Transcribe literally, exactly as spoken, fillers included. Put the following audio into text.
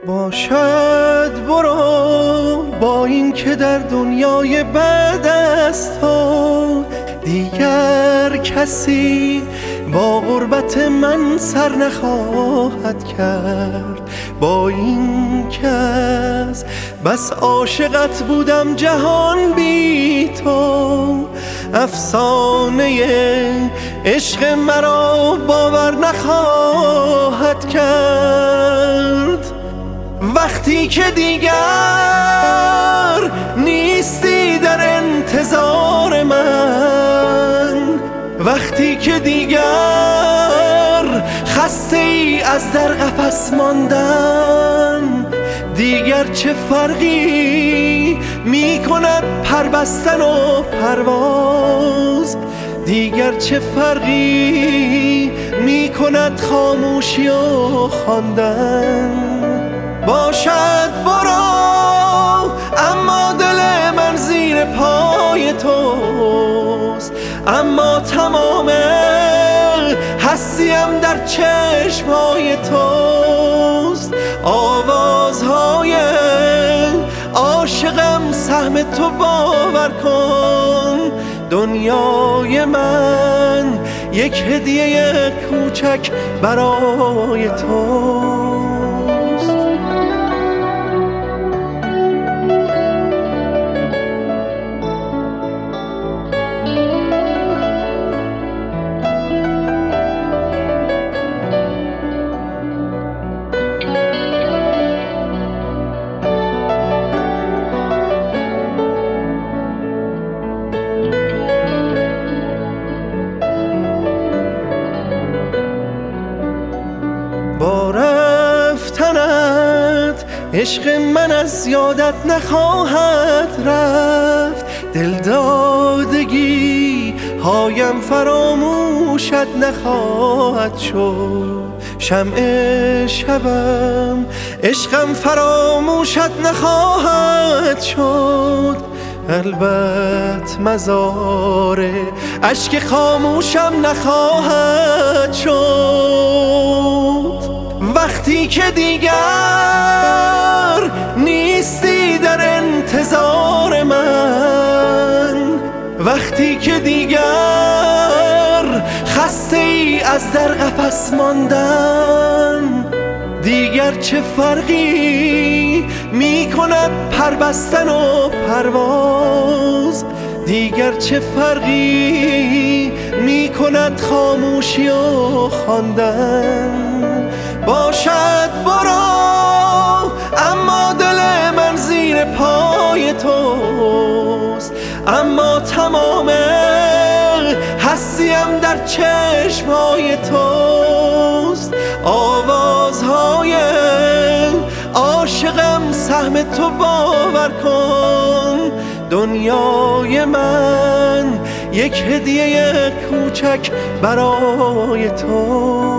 باشد برو با این که در دنیای بعد از تو دیگر کسی با غربت من سر نخواهد کرد. با این که از بس عاشقت بودم جهان بی تو افسانه عشق مرا باور نخواهد کرد. وقتی که دیگر نیستی در انتظار من، وقتی که دیگر خسته ای از در قفس ماندن، دیگر چه فرقی می کند پر بستن و پرواز، دیگر چه فرقی می کند خاموشی و خواندن. باشد برو اما دل من زیر پای توست، اما تمام هستیم در چشمهای توست. آوازهای عاشقم سهم تو باور کن، دنیای من یک هدیه کوچک برای توست. با رفتنت عشق من از یادت نخواهد رفت، دلدادگی هایم فراموشت نخواهد شد. شمع شبم عشقم فراموشت نخواهد شد. البته مزار اشک خاموشم نخواهد شد. وقتی که دیگر نیستی در انتظار من، وقتی که دیگر خسته ای از در قفس ماندن، دیگر چه فرقی می کند پر بستن و پرواز، دیگر چه فرقی می کند خاموشی و خواندن. باشد برو اما دل من زیر پای توست، اما تمام هستیم در چشمهای توست. آوازهای عاشقم سهم تو باور کن، دنیای من یک هدیه کوچک برای تو.